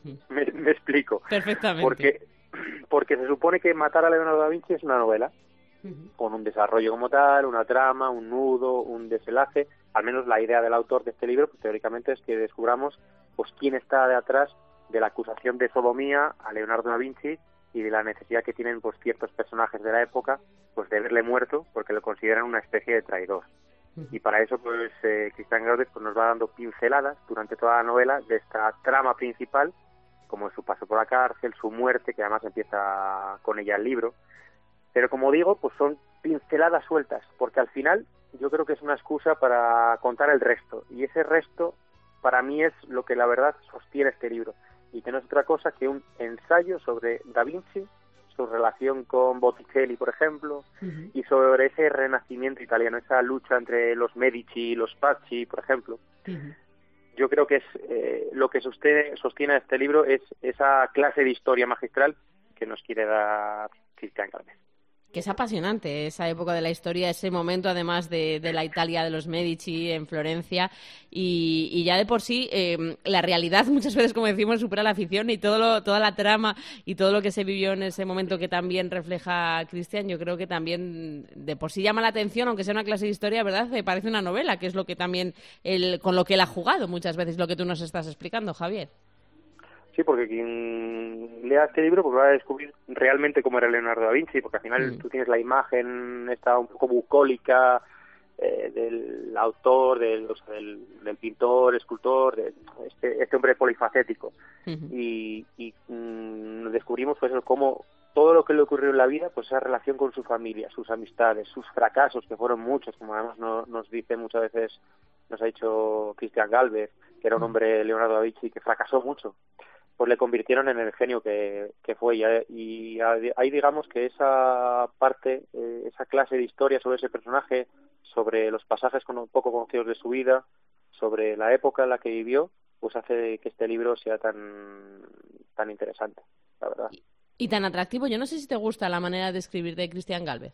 Me explico. Perfectamente. Porque se supone que Matar a Leonardo da Vinci es una novela, con un desarrollo como tal, una trama, un nudo, un desenlace. Al menos la idea del autor de este libro, pues, teóricamente, es que descubramos pues quién está detrás de la acusación de sodomía a Leonardo da Vinci y de la necesidad que tienen pues ciertos personajes de la época pues de verle muerto porque lo consideran una especie de traidor. Y para eso pues Cristian Gálvez pues nos va dando pinceladas durante toda la novela de esta trama principal, como su paso por la cárcel, su muerte, que además empieza con ella el libro. Pero como digo, pues son pinceladas sueltas, porque al final yo creo que es una excusa para contar el resto, y ese resto para mí es lo que la verdad sostiene este libro, y que no es otra cosa que un ensayo sobre Da Vinci, su relación con Botticelli, por ejemplo, y sobre ese renacimiento italiano, esa lucha entre los Medici y los Pazzi, por ejemplo. Yo creo que es lo que sostiene este libro es esa clase de historia magistral que nos quiere dar Cristian Gálvez. Que es apasionante esa época de la historia, ese momento además de la Italia de los Medici en Florencia, y ya de por sí la realidad muchas veces, como decimos, supera la ficción, y toda la trama y todo lo que se vivió en ese momento que también refleja Cristian, yo creo que también de por sí llama la atención, aunque sea una clase de historia, ¿verdad? Parece una novela, que es lo que también con lo que él ha jugado muchas veces, lo que tú nos estás explicando, Javier. Sí, porque quien lea este libro pues va a descubrir realmente cómo era Leonardo da Vinci, porque al final tú tienes la imagen esta un poco bucólica del autor, del pintor, escultor, de este hombre polifacético. Y descubrimos pues cómo todo lo que le ocurrió en la vida, pues esa relación con su familia, sus amistades, sus fracasos, que fueron muchos, como además nos dice muchas veces, nos ha dicho Cristian Gálvez, que era un hombre, Leonardo da Vinci, que fracasó mucho, pues le convirtieron en el genio que fue. Y ahí digamos que esa parte, esa clase de historia sobre ese personaje, sobre los pasajes poco conocidos de su vida, sobre la época en la que vivió, pues hace que este libro sea tan interesante, la verdad. Y tan atractivo. Yo no sé si te gusta la manera de escribir de Cristian Gálvez.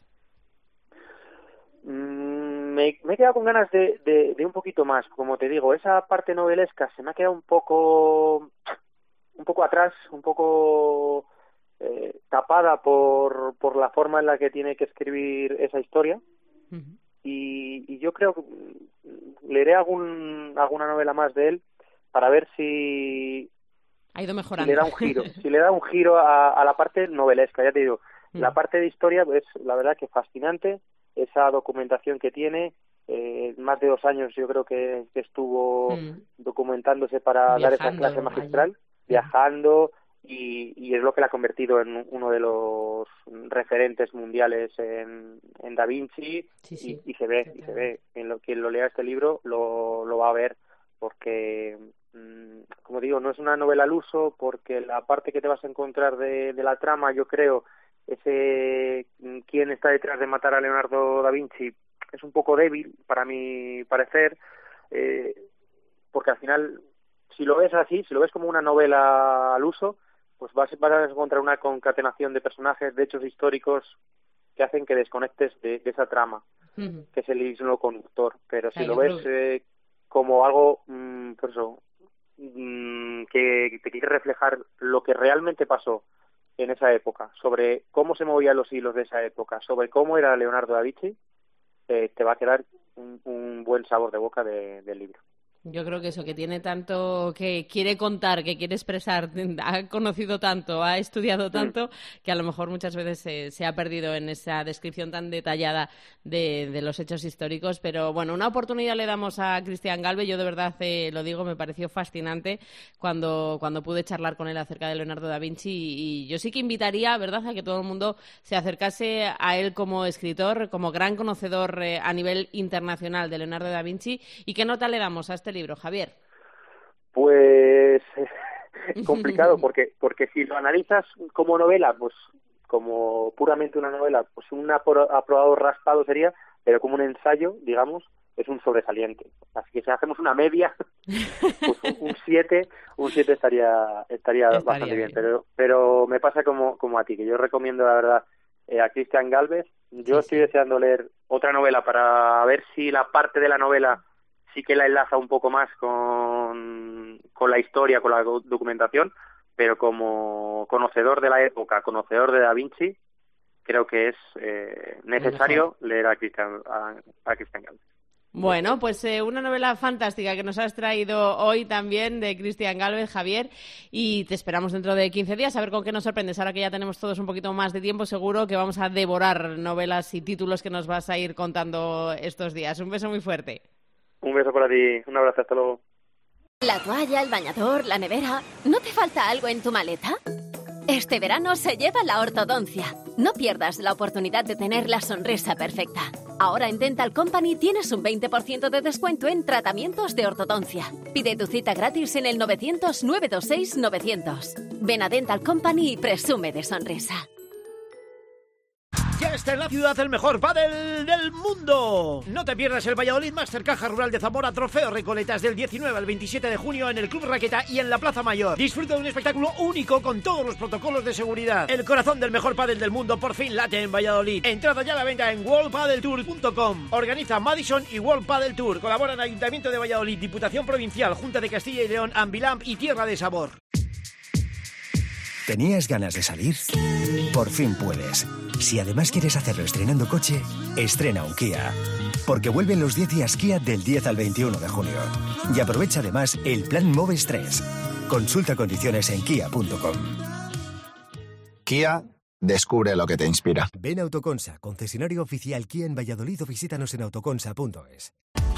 Me he quedado con ganas de un poquito más. Como te digo, esa parte novelesca se me ha quedado un poco atrás, un poco tapada por la forma en la que tiene que escribir esa historia. Y yo creo que leeré alguna novela más de él para ver si ha ido mejorando. Si le da un giro a la parte novelesca. Ya te digo, la parte de historia es la verdad que fascinante, esa documentación que tiene. Más de 2 años yo creo que estuvo documentándose para dar esa clase magistral, viajando, y es lo que la ha convertido en uno de los referentes mundiales en Da Vinci. Y se ve en quien lo lea este libro lo va a ver, porque como digo, no es una novela al uso, porque la parte que te vas a encontrar de la trama, yo creo, ese quién está detrás de matar a Leonardo da Vinci, es un poco débil para mi parecer, porque al final, si lo ves así, si lo ves como una novela al uso, pues vas a encontrar una concatenación de personajes, de hechos históricos, que hacen que desconectes de esa trama, que es el hilo conductor. Pero si lo ves como algo, pues eso, que te quiere reflejar lo que realmente pasó en esa época, sobre cómo se movían los hilos de esa época, sobre cómo era Leonardo da Vinci, te va a quedar un buen sabor de boca del libro. Yo creo que eso, que tiene tanto que quiere contar, que quiere expresar, ha conocido tanto, ha estudiado tanto, que a lo mejor muchas veces se ha perdido en esa descripción tan detallada de los hechos históricos. Pero bueno, una oportunidad le damos a Cristian Galvez. Yo de verdad lo digo, me pareció fascinante cuando pude charlar con él acerca de Leonardo da Vinci, y yo sí que invitaría, ¿verdad?, a que todo el mundo se acercase a él como escritor, como gran conocedor a nivel internacional de Leonardo da Vinci. ¿Y qué nota le damos a este libro, Javier? Pues complicado, porque si lo analizas como novela, pues como puramente una novela, pues un aprobado raspado sería, pero como un ensayo, digamos, es un sobresaliente. Así que si hacemos una media, pues un 7 estaría bastante bien. Pero me pasa como a ti, que yo recomiendo, la verdad, a Cristian Galvez. Yo estoy deseando leer otra novela para ver si la parte de la novela sí que la enlaza un poco más con la historia, con la documentación, pero como conocedor de la época, conocedor de Da Vinci, creo que es necesario leer a Cristian Galvez. Bueno, pues una novela fantástica que nos has traído hoy también de Cristian Galvez, Javier, y te esperamos dentro de 15 días a ver con qué nos sorprendes. Ahora que ya tenemos todos un poquito más de tiempo, seguro que vamos a devorar novelas y títulos que nos vas a ir contando estos días. Un beso muy fuerte. Un beso para ti, un abrazo, hasta luego. La toalla, el bañador, la nevera... ¿No te falta algo en tu maleta? Este verano se lleva la ortodoncia. No pierdas la oportunidad de tener la sonrisa perfecta. Ahora en Dental Company tienes un 20% de descuento en tratamientos de ortodoncia. Pide tu cita gratis en el 900-926-900. Ven a Dental Company y presume de sonrisa. Ya está en la ciudad el mejor pádel del mundo. No te pierdas el Valladolid Master Caja Rural de Zamora Trofeo Recoletas del 19 al 27 de junio en el Club Raqueta y en la Plaza Mayor. Disfruta de un espectáculo único con todos los protocolos de seguridad. El corazón del mejor pádel del mundo por fin late en Valladolid. Entrada ya a la venta en worldpadeltour.com. Organiza Madison y World Padel Tour. Colaboran Ayuntamiento de Valladolid, Diputación Provincial, Junta de Castilla y León, Ambilamp y Tierra de Sabor. ¿Tenías ganas de salir? Por fin puedes. Si además quieres hacerlo estrenando coche, estrena un Kia. Porque vuelven los 10 días Kia del 10 al 21 de junio. Y aprovecha además el plan Moves 3. Consulta condiciones en kia.com. Kia, descubre lo que te inspira. Ven a Autoconsa, concesionario oficial Kia en Valladolid, o visítanos en autoconsa.es.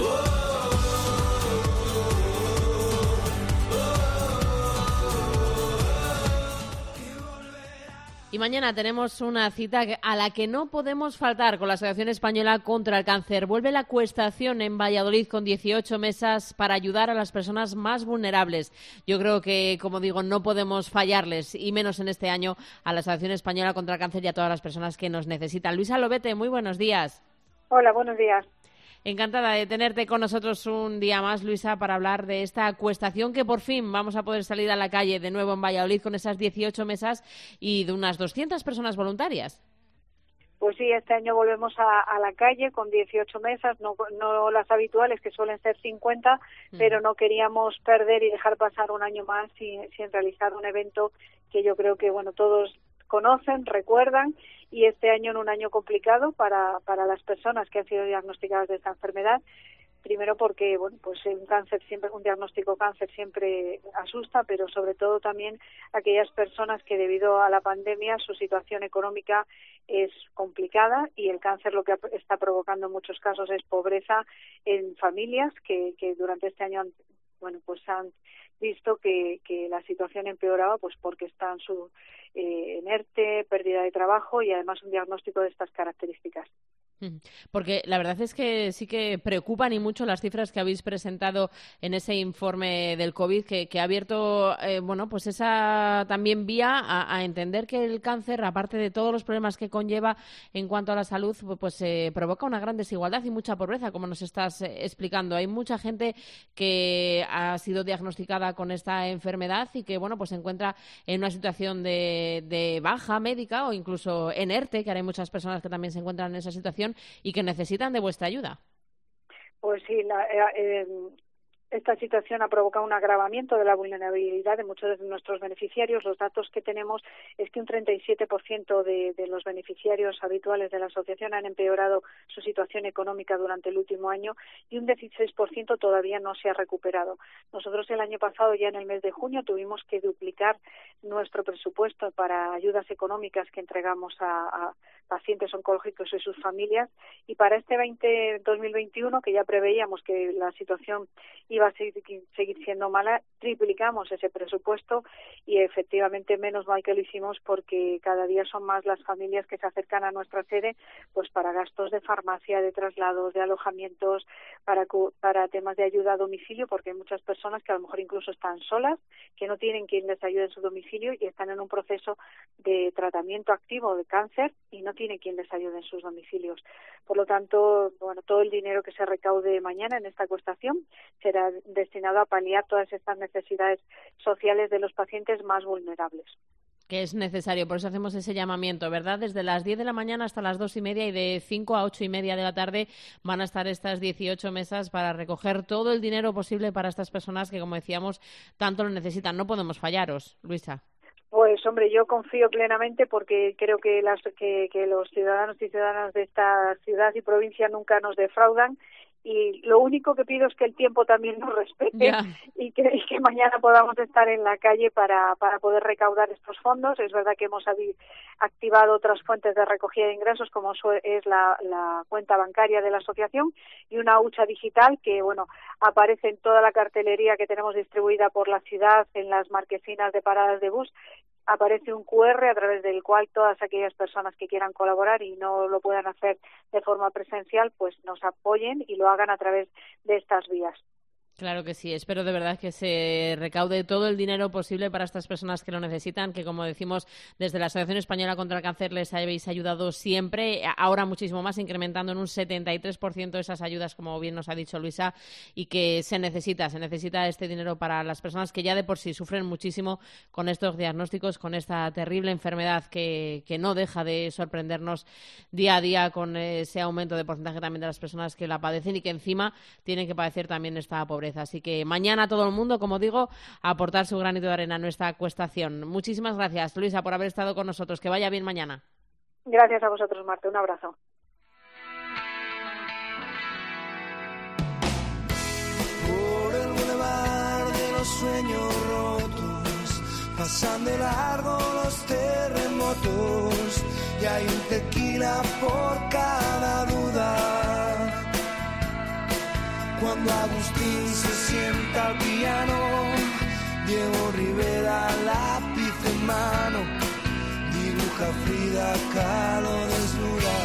Y mañana tenemos una cita a la que no podemos faltar con la Asociación Española contra el Cáncer. Vuelve la Cuestación en Valladolid con 18 mesas para ayudar a las personas más vulnerables. Yo creo que, como digo, no podemos fallarles, y menos en este año, a la Asociación Española contra el Cáncer y a todas las personas que nos necesitan. Luisa Lobete, muy buenos días. Hola, buenos días. Encantada de tenerte con nosotros un día más, Luisa, para hablar de esta cuestación que por fin vamos a poder salir a la calle de nuevo en Valladolid con esas 18 mesas y de unas 200 personas voluntarias. Pues sí, este año volvemos a la calle con 18 mesas, no las habituales, que suelen ser 50, pero no queríamos perder y dejar pasar un año más sin realizar un evento que yo creo que todos conocen, recuerdan, y este año, en un año complicado para las personas que han sido diagnosticadas de esta enfermedad. Primero porque pues un diagnóstico cáncer siempre asusta, pero sobre todo también aquellas personas que debido a la pandemia su situación económica es complicada, y el cáncer lo que está provocando en muchos casos es pobreza en familias que durante este año han visto que la situación empeoraba, pues porque están en ERTE, pérdida de trabajo y además un diagnóstico de estas características. Porque la verdad es que sí que preocupan y mucho las cifras que habéis presentado en ese informe del COVID, que ha abierto pues esa también vía a entender que el cáncer, aparte de todos los problemas que conlleva en cuanto a la salud, pues provoca una gran desigualdad y mucha pobreza, como nos estás explicando. Hay mucha gente que ha sido diagnosticada con esta enfermedad y que pues se encuentra en una situación de baja médica o incluso en ERTE, que ahora hay muchas personas que también se encuentran en esa situación y que necesitan de vuestra ayuda. Pues sí, Esta situación ha provocado un agravamiento de la vulnerabilidad de muchos de nuestros beneficiarios. Los datos que tenemos es que un 37% de los beneficiarios habituales de la asociación han empeorado su situación económica durante el último año y un 16% todavía no se ha recuperado. Nosotros el año pasado, ya en el mes de junio, tuvimos que duplicar nuestro presupuesto para ayudas económicas que entregamos a pacientes oncológicos y sus familias, y para este 2021, que ya preveíamos que la situación iba a seguir siendo mala, triplicamos ese presupuesto y efectivamente menos mal que lo hicimos, porque cada día son más las familias que se acercan a nuestra sede pues para gastos de farmacia, de traslados, de alojamientos, para temas de ayuda a domicilio, porque hay muchas personas que a lo mejor incluso están solas, que no tienen quien les ayude en su domicilio y están en un proceso de tratamiento activo de cáncer y no tienen quien les ayude en sus domicilios. Por lo tanto, bueno, todo el dinero que se recaude mañana en esta acuestación será destinado a paliar todas estas necesidades sociales de los pacientes más vulnerables. Que es necesario, por eso hacemos ese llamamiento, ¿verdad? Desde las 10 de la mañana hasta las 2:30 y de 5 a 8:30 de la tarde van a estar estas 18 mesas para recoger todo el dinero posible para estas personas que, como decíamos, tanto lo necesitan. No podemos fallaros, Luisa. Pues hombre, yo confío plenamente, porque creo que los ciudadanos y ciudadanas de esta ciudad y provincia nunca nos defraudan, y lo único que pido es que el tiempo también nos respete y que mañana podamos estar en la calle para poder recaudar estos fondos. Es verdad que hemos activado otras fuentes de recogida de ingresos, como es la cuenta bancaria de la asociación y una hucha digital que, bueno, aparece en toda la cartelería que tenemos distribuida por la ciudad, en las marquesinas de paradas de bus. Aparece un QR a través del cual todas aquellas personas que quieran colaborar y no lo puedan hacer de forma presencial, pues nos apoyen y lo hagan a través de estas vías. Claro que sí, espero de verdad que se recaude todo el dinero posible para estas personas que lo necesitan, que, como decimos, desde la Asociación Española contra el Cáncer les habéis ayudado siempre, ahora muchísimo más, incrementando en un 73% esas ayudas, como bien nos ha dicho Luisa, y que se necesita este dinero para las personas que ya de por sí sufren muchísimo con estos diagnósticos, con esta terrible enfermedad que no deja de sorprendernos día a día, con ese aumento de porcentaje también de las personas que la padecen y que encima tienen que padecer también esta pobreza. Así que mañana todo el mundo, como digo, a aportar su granito de arena a nuestra acuestación. Muchísimas gracias, Luisa, por haber estado con nosotros. Que vaya bien mañana. Gracias a vosotros, Marta. Un abrazo. Por el bulevar de los sueños rotos, pasan de largo los terremotos, y hay un tequila por cada duda. Cuando Agustín se sienta al piano, Diego Rivera lápiz en mano, dibuja Frida Kahlo desnuda.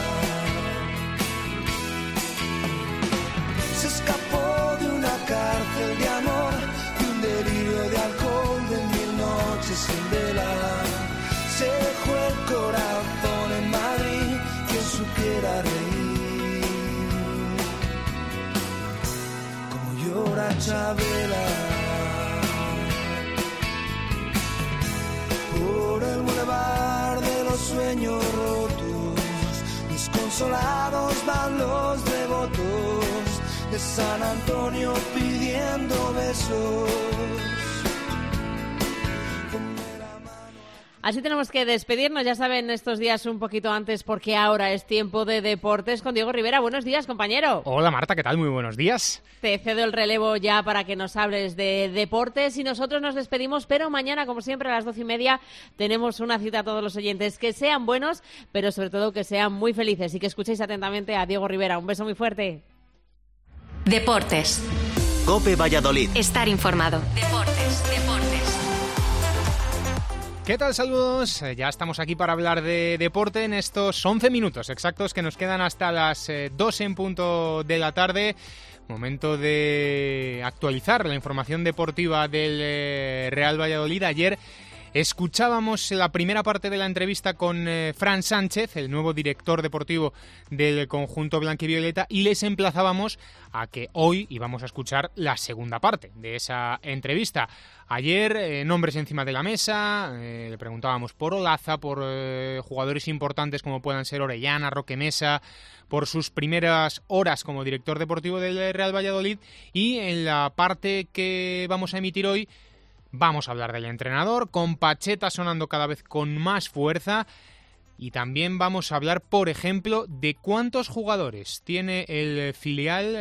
Se escapó de una cárcel de amor, de un delirio de alcohol, de 1000 noches sin vela. Se dejó el corazón en Madrid, quien supiera reír. Llora Chabela. Por el bulevar de los sueños rotos, desconsolados van los devotos de San Antonio pidiendo besos. Así tenemos que despedirnos, ya saben, estos días un poquito antes, porque ahora es tiempo de deportes con Diego Rivera. Buenos días, compañero. Hola, Marta, ¿qué tal? Muy buenos días. Te cedo el relevo ya para que nos hables de deportes y nosotros nos despedimos, pero mañana, como siempre, a las 12:30 tenemos una cita a todos los oyentes. Que sean buenos, pero sobre todo que sean muy felices y que escuchéis atentamente a Diego Rivera. Un beso muy fuerte. Deportes. COPE Valladolid. Estar informado. Deportes. ¿Qué tal? Saludos. Ya estamos aquí para hablar de deporte en estos 11 minutos exactos que nos quedan hasta las 2 en punto de la tarde. Momento de actualizar la información deportiva del Real Valladolid. Ayer Escuchábamos la primera parte de la entrevista con Fran Sánchez, el nuevo director deportivo del conjunto blanquivioleta, y les emplazábamos a que hoy íbamos a escuchar la segunda parte de esa entrevista. Ayer, nombres encima de la mesa, le preguntábamos por Olaza, por jugadores importantes como puedan ser Orellana, Roque Mesa, por sus primeras horas como director deportivo del Real Valladolid, y en la parte que vamos a emitir hoy vamos a hablar del entrenador, con Pacheta sonando cada vez con más fuerza, y también vamos a hablar, por ejemplo, de cuántos jugadores tiene el filial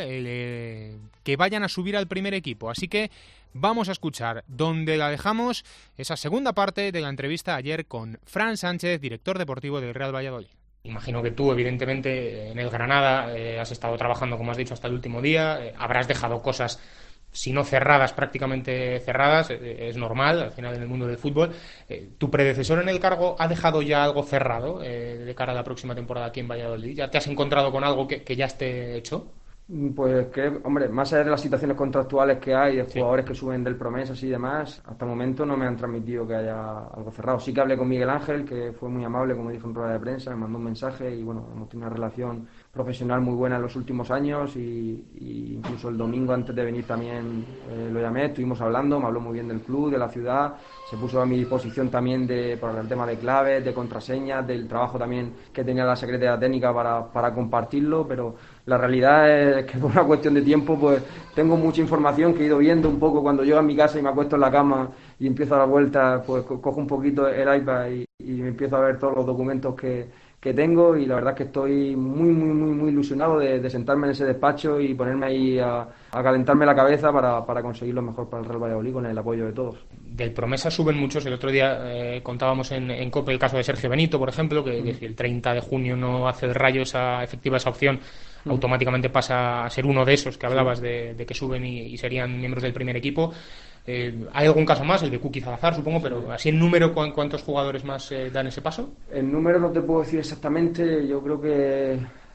que vayan a subir al primer equipo. Así que vamos a escuchar donde la dejamos, esa segunda parte de la entrevista ayer con Fran Sánchez, director deportivo del Real Valladolid. Imagino que tú, evidentemente, en el Granada has estado trabajando, como has dicho, hasta el último día, habrás dejado cosas, si no cerradas, prácticamente cerradas, es normal, al final en el mundo del fútbol. ¿Tu predecesor en el cargo ha dejado ya algo cerrado de cara a la próxima temporada aquí en Valladolid? ¿Ya te has encontrado con algo que ya esté hecho? Pues que, hombre, más allá de las situaciones contractuales que hay, de jugadores que suben del Promesas y demás, hasta el momento no me han transmitido que haya algo cerrado. Sí que hablé con Miguel Ángel, que fue muy amable, como dijo en rueda de prensa, me mandó un mensaje y bueno, hemos tenido una relación profesional muy buena en los últimos años y incluso el domingo antes de venir también lo llamé, estuvimos hablando, me habló muy bien del club, de la ciudad, se puso a mi disposición también por el tema de claves, de contraseñas, del trabajo también que tenía la Secretaría Técnica para compartirlo, pero la realidad es que por una cuestión de tiempo pues tengo mucha información que he ido viendo un poco cuando llego a mi casa y me acuesto en la cama y empiezo a dar vueltas, pues cojo un poquito el iPad y empiezo a ver todos los documentos que tengo, y la verdad es que estoy muy ilusionado de sentarme en ese despacho y ponerme ahí a calentarme la cabeza para conseguir lo mejor para el Real Valladolid con el apoyo de todos. Del Promesa suben muchos. El otro día contábamos en COPE el caso de Sergio Benito, por ejemplo, que si el 30 de junio no hace el Rayo efectiva esa opción, automáticamente pasa a ser uno de esos que hablabas de que suben y serían miembros del primer equipo. ¿Hay algún caso más? El de Kuki Salazar, supongo, pero así en número, ¿cuántos jugadores más dan ese paso? En número no te puedo decir exactamente, yo creo que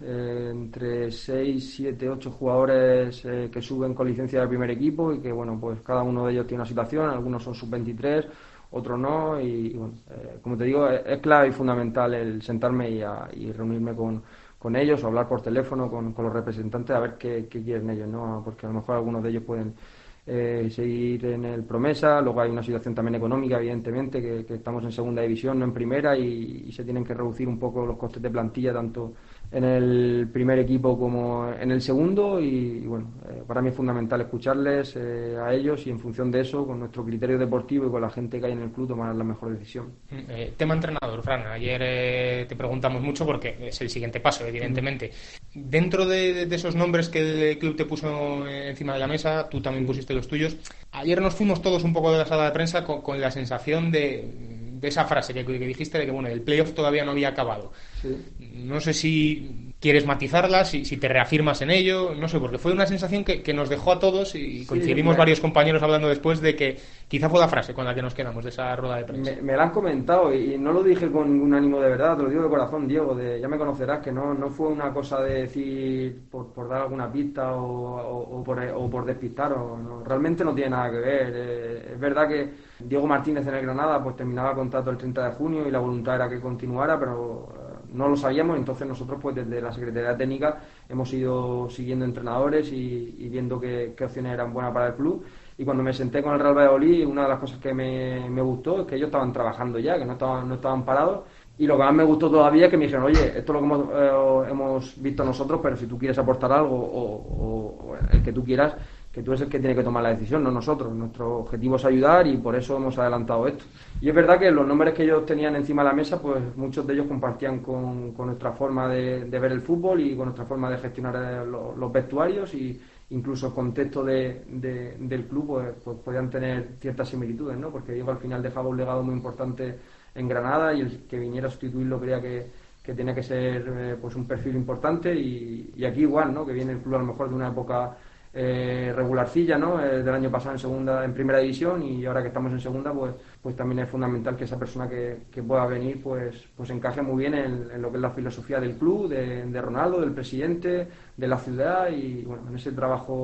entre 6, 7, 8 jugadores que suben con licencia del primer equipo y que, bueno, pues cada uno de ellos tiene una situación, algunos son sub-23, otros no, y bueno, como te digo, es clave y fundamental el sentarme y reunirme con ellos o hablar por teléfono con los representantes a ver qué quieren ellos, ¿no? Porque a lo mejor algunos de ellos pueden seguir en el Promesa, luego hay una situación también económica, evidentemente, que estamos en segunda división, no en primera, y se tienen que reducir un poco los costes de plantilla tanto en el primer equipo como en el segundo, y bueno, para mí es fundamental escucharles a ellos y en función de eso, con nuestro criterio deportivo y con la gente que hay en el club, tomar la mejor decisión. Tema entrenador, Fran, ayer te preguntamos mucho porque es el siguiente paso, evidentemente. Dentro de esos nombres que el club te puso encima de la mesa, tú también pusiste los tuyos. Ayer nos fuimos todos un poco de la sala de prensa con la sensación de esa frase que dijiste de que bueno, el playoff todavía no había acabado. Sí. No sé si quieres matizarla, si te reafirmas en ello, no sé, porque fue una sensación que nos dejó a todos y coincidimos varios compañeros hablando después de que quizá fue la frase con la que nos quedamos de esa rueda de prensa. Me la han comentado y no lo dije con ningún ánimo de verdad, te lo digo de corazón, Diego, ya me conocerás, que no fue una cosa de decir por dar alguna pista o por despistar, no, realmente no tiene nada que ver. Es verdad que Diego Martínez en el Granada pues terminaba contrato el 30 de junio y la voluntad era que continuara, pero no lo sabíamos, entonces nosotros pues desde la Secretaría Técnica hemos ido siguiendo entrenadores y viendo qué opciones eran buenas para el club, y cuando me senté con el Real Valladolid, una de las cosas que me gustó es que ellos estaban trabajando ya, que no estaban parados, y lo que más me gustó todavía es que me dijeron, oye, esto es lo que hemos visto nosotros, pero si tú quieres aportar algo o el que tú quieras, que tú eres el que tiene que tomar la decisión, no nosotros. Nuestro objetivo es ayudar y por eso hemos adelantado esto. Y es verdad que los nombres que ellos tenían encima de la mesa, pues muchos de ellos compartían con nuestra forma de ver el fútbol y con nuestra forma de gestionar los vestuarios, y incluso el contexto del club pues podían tener ciertas similitudes, ¿no? Porque Diego al final dejaba un legado muy importante en Granada y el que viniera a sustituirlo creía que tenía que ser pues un perfil importante, y aquí igual, ¿no? Que viene el club a lo mejor de una época regularcilla, ¿no? Del año pasado en primera división, y ahora que estamos en segunda pues también es fundamental que esa persona que pueda venir pues encaje muy bien en lo que es la filosofía del club, de Ronaldo, del presidente, de la ciudad, y bueno, en ese trabajo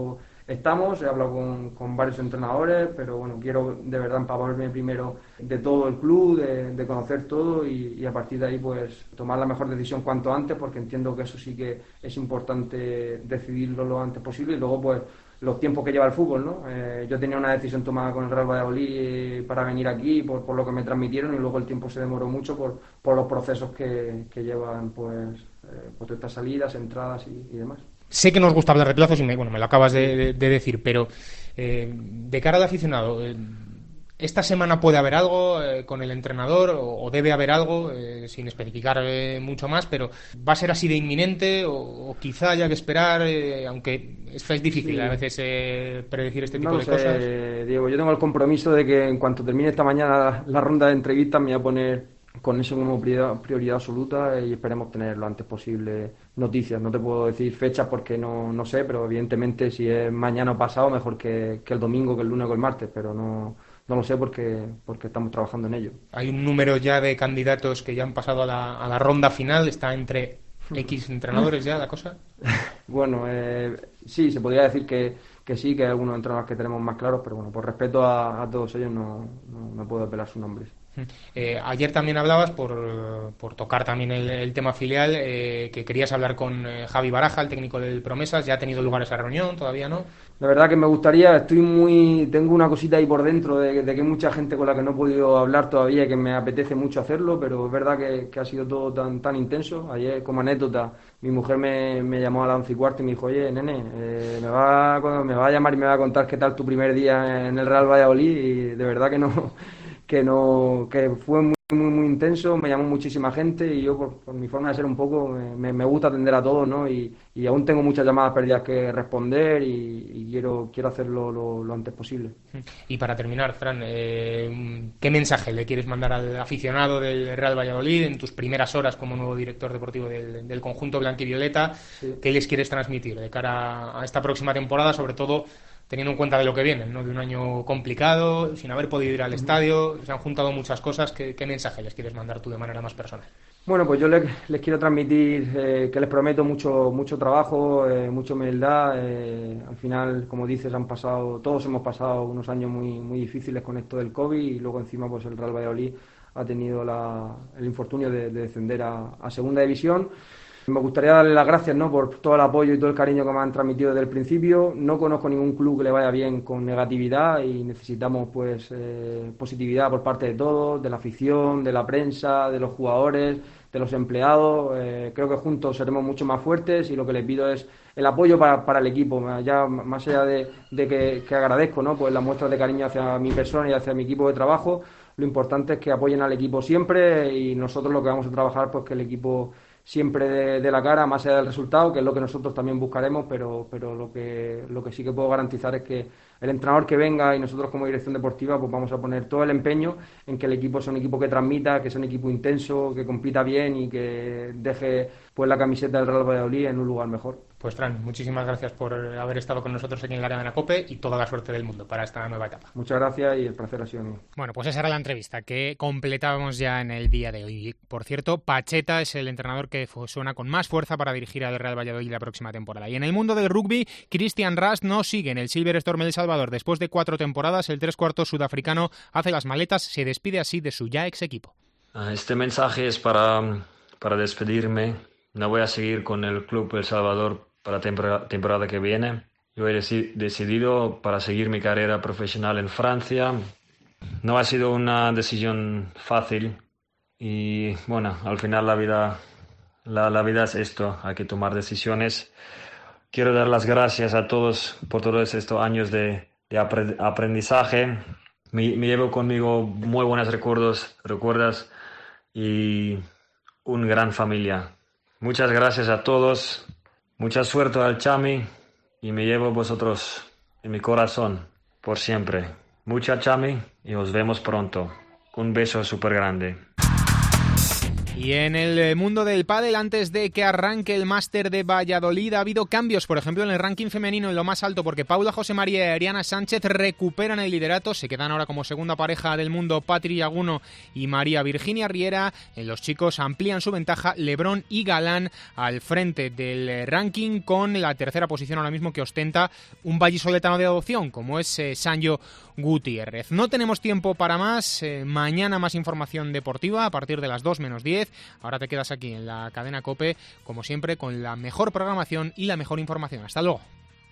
estamos, he hablado con varios entrenadores, pero bueno, quiero de verdad empaparme primero de todo el club, de conocer todo y a partir de ahí pues tomar la mejor decisión cuanto antes, porque entiendo que eso sí que es importante decidirlo lo antes posible y luego pues los tiempos que lleva el fútbol, ¿no? Yo tenía una decisión tomada con el Real Valladolid para venir aquí por lo que me transmitieron y luego el tiempo se demoró mucho por los procesos que llevan pues estas salidas, entradas y demás. Sé que nos gusta hablar de plazos y me lo acabas de decir, pero de cara al aficionado, ¿esta semana puede haber algo con el entrenador o debe haber algo, sin especificar mucho más, pero va a ser así de inminente o quizá haya que esperar, aunque es difícil a veces predecir este tipo de cosas? Diego, yo tengo el compromiso de que en cuanto termine esta mañana la ronda de entrevistas me voy a poner con eso como prioridad absoluta y esperemos tener lo antes posible noticias. No te puedo decir fechas porque no sé, pero evidentemente si es mañana o pasado mejor que el domingo, que el lunes o el martes, pero no lo sé porque estamos trabajando en ello. Hay un número ya de candidatos que ya han pasado a la ronda final, está entre X entrenadores ya la cosa. Bueno, sí, se podría decir que sí, que hay algunos entrenadores que tenemos más claros, pero bueno, por respeto a todos ellos no puedo apelar sus nombres. Ayer también hablabas, por tocar también el tema filial, que querías hablar con Javi Baraja, el técnico del Promesas. ¿Ya ha tenido lugar esa reunión? ¿Todavía no? La verdad que me gustaría, tengo una cosita ahí por dentro de que hay mucha gente con la que no he podido hablar todavía y que me apetece mucho hacerlo, pero es verdad que ha sido todo tan intenso. Ayer, como anécdota, mi mujer me llamó a las 11:15 y me dijo: oye, nene, me va a llamar y me va a contar qué tal tu primer día en el Real Valladolid, y de verdad que fue muy intenso, me llamó muchísima gente y yo por mi forma de ser un poco me gusta atender a todos, ¿no? Y aún tengo muchas llamadas perdidas que responder y quiero hacerlo lo antes posible. Y para terminar, Fran, ¿qué mensaje le quieres mandar al aficionado del Real Valladolid en tus primeras horas como nuevo director deportivo del conjunto blanquivioleta? Sí. ¿Qué les quieres transmitir de cara a esta próxima temporada, sobre todo teniendo en cuenta de lo que viene, ¿no? De un año complicado, sin haber podido ir al estadio, se han juntado muchas cosas? ¿Qué mensaje les quieres mandar tú de manera más personal? Bueno, pues yo les quiero transmitir que les prometo mucho trabajo, mucha humildad. Al final, como dices, todos hemos pasado unos años muy difíciles con esto del COVID y luego encima pues el Real Valladolid ha tenido el infortunio de descender a segunda división. Me gustaría darle las gracias, ¿no?, por todo el apoyo y todo el cariño que me han transmitido desde el principio. No conozco ningún club que le vaya bien con negatividad y necesitamos pues positividad por parte de todos, de la afición, de la prensa, de los jugadores, de los empleados. Creo que juntos seremos mucho más fuertes y lo que les pido es el apoyo para el equipo. Ya más allá de que agradezco, ¿no?, pues las muestras de cariño hacia mi persona y hacia mi equipo de trabajo, lo importante es que apoyen al equipo siempre y nosotros lo que vamos a trabajar pues que el equipo siempre de la cara, más allá del resultado, que es lo que nosotros también buscaremos, pero lo que sí que puedo garantizar es que el entrenador que venga y nosotros como dirección deportiva pues vamos a poner todo el empeño en que el equipo sea un equipo que transmita, que sea un equipo intenso, que compita bien y que deje pues la camiseta del Real Valladolid en un lugar mejor. Pues Fran, muchísimas gracias por haber estado con nosotros aquí en la Arena de la COPE y toda la suerte del mundo para esta nueva etapa. Muchas gracias y el placer ha sido mío. Bueno, pues esa era la entrevista que completábamos ya en el día de hoy. Por cierto, Pacheta es el entrenador que suena con más fuerza para dirigir al Real Valladolid la próxima temporada. Y en el mundo del rugby, Christian Rast no sigue en el Silver Storm El Salvador. Después de 4 temporadas, el 3/4 sudafricano hace las maletas, se despide así de su ya ex equipo. Este mensaje es para despedirme. No voy a seguir con el club El Salvador para la temporada que viene. Yo he decidido para seguir mi carrera profesional en Francia. No ha sido una decisión fácil y bueno, al final la vida es esto, hay que tomar decisiones. Quiero dar las gracias a todos por todos estos años de aprendizaje. Me llevo conmigo muy buenos recuerdos y una gran familia. Muchas gracias a todos. Mucha suerte al Chami y me llevo vosotros en mi corazón por siempre. Mucha Chami y os vemos pronto. Un beso súper grande. Y en el mundo del pádel, antes de que arranque el Máster de Valladolid, ha habido cambios, por ejemplo, en el ranking femenino en lo más alto, porque Paula José María y Ariana Sánchez recuperan el liderato, se quedan ahora como segunda pareja del mundo Patri Yaguno y María Virginia Riera. Los chicos amplían su ventaja, Lebrón y Galán al frente del ranking, con la tercera posición ahora mismo que ostenta un vallisoletano de adopción, como es Sancho Gutiérrez. No tenemos tiempo para más, mañana más información deportiva a partir de las 2 menos 10. Ahora te quedas aquí en la cadena COPE, como siempre, con la mejor programación y la mejor información. Hasta luego.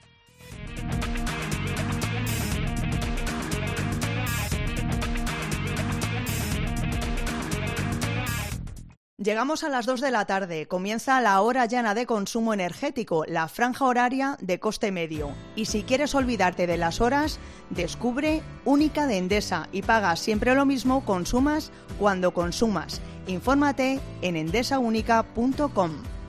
Llegamos a las 2 de la tarde, comienza la hora llana de consumo energético, la franja horaria de coste medio. Y si quieres olvidarte de las horas, descubre Única de Endesa y pagas siempre lo mismo, consumas cuando consumas. Infórmate en endesaunica.com.